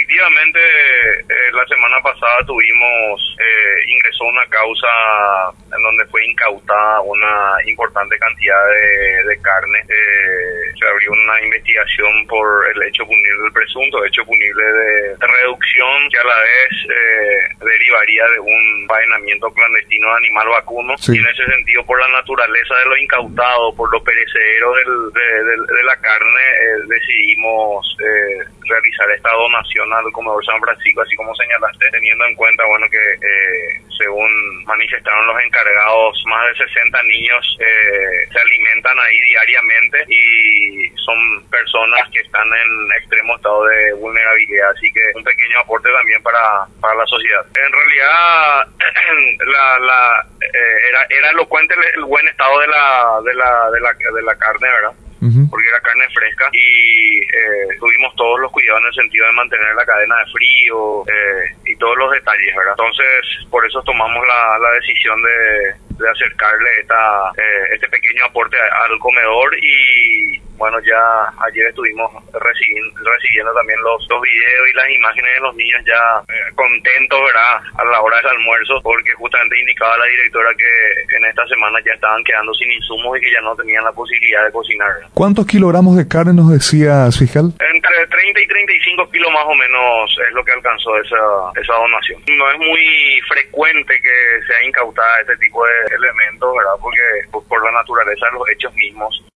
efectivamente, la semana pasada ingresó una causa en donde fue incautada una importante cantidad de carne. Se abrió una investigación por el el presunto hecho punible de reducción, que a la vez derivaría de un envainamiento clandestino de animal vacuno. Sí. Y en ese sentido, por la naturaleza de lo incautado, por lo perecedero de la carne, decidimos realizar esta donación al comedor San Francisco, así como señalaste, teniendo en cuenta, bueno, que según manifestaron los encargados, más de 60 niños se alimentan ahí diariamente y son personas que están en extremo estado de vulnerabilidad, así que un pequeño aporte también para la sociedad. En realidad era elocuente el buen estado de la carne, ¿verdad? Porque era carne fresca y tuvimos todos los cuidados en el sentido de mantener la cadena de frío y todos los detalles, ¿verdad? Entonces, por eso tomamos la decisión de acercarle este pequeño aporte al comedor. Y bueno, ya ayer estuvimos recibiendo también los videos y las imágenes de los niños ya contentos, ¿verdad?, a la hora del almuerzo, porque justamente indicaba la directora que en esta semana ya estaban quedando sin insumos y que ya no tenían la posibilidad de cocinar. ¿Cuántos kilogramos de carne nos decía, fiscal? Entre 30 y 35 kilos más o menos es lo que alcanzó esa donación. No es muy frecuente que sea incautada este tipo de elementos, ¿verdad?, porque por la naturaleza de los hechos mismos.